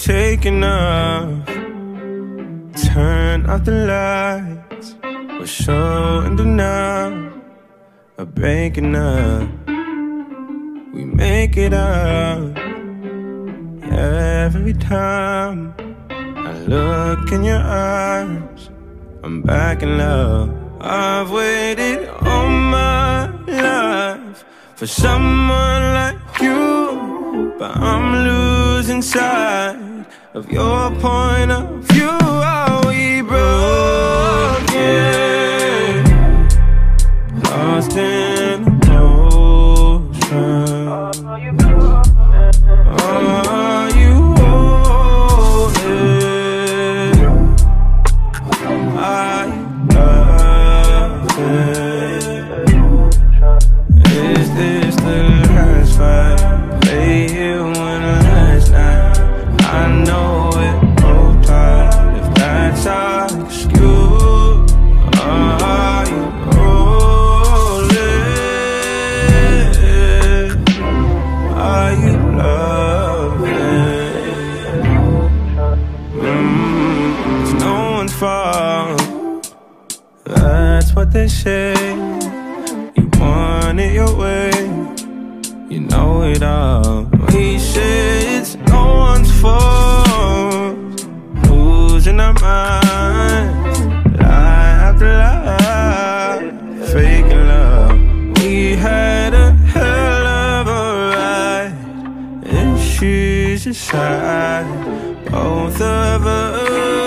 take enough. Turn off the lights. We're so in denial of breaking up. We make it up every time I look in your eyes. I'm back in love. I've waited all my life for someone like you, but I'm losing sight of your point of view. Are we broken? Lost in emotion. Are you holding? Are you loving? Is this the last fight? Play it one last night. I know it broke tight. If that's our excuse, are you rolling? Are you loving? It's no one's fault. That's what they say. You want it your way. You know it all. We say it's no one's fault. Losing our minds, lie after lie, faking love. We had a hell of a ride, and she's aside. Both of us